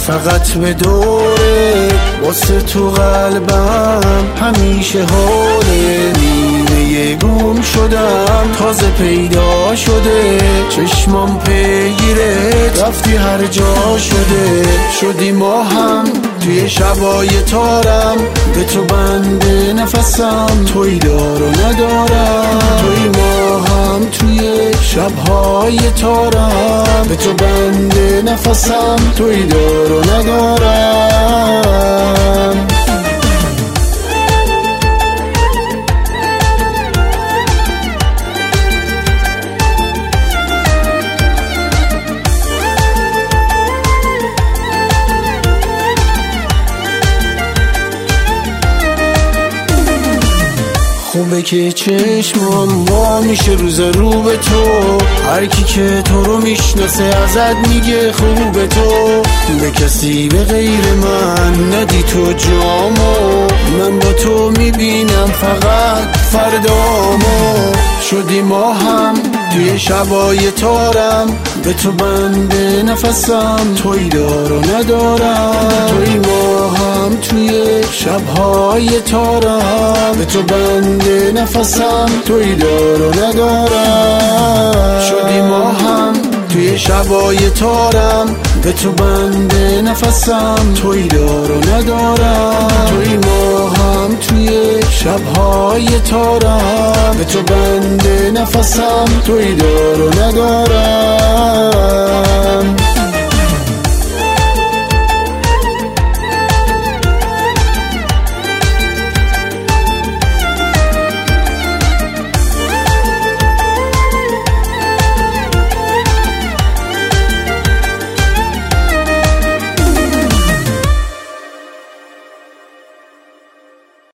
فقط به دوره، واسه تو قلبم همیشه حاله. نیمه گم شدم تازه پیدا شده، چشمام پیگیرت رفتی هر جا شده. شدی ما هم توی شبای تارم، به تو بنده نفسم، توی دار و ندارم. توی ما هم توی شبهای تارم، به تو بنده نفسم، توی دار و ندارم. خوبه که چشمام وا میشه روز رو به تو، هر کی که تو رو میشناسه ازت میگه خوبه تو. به کسی به غیر من ندی تو جامو، من با تو میبینم فقط فردامو. شدی ما هم توی شبای تارم، به تو بنده نفسم، توی دار و ندارم. توی ما هم توی شبهای تارم، به تو بنده نفسم، توی دار و ندارم. شدی ما هم توی شبای تارم، به تو بنده نفسم، توی دار و ندارم. توی ما هم توی شبهای تارم، به تو بنده نفسم، توی دار و ندارم.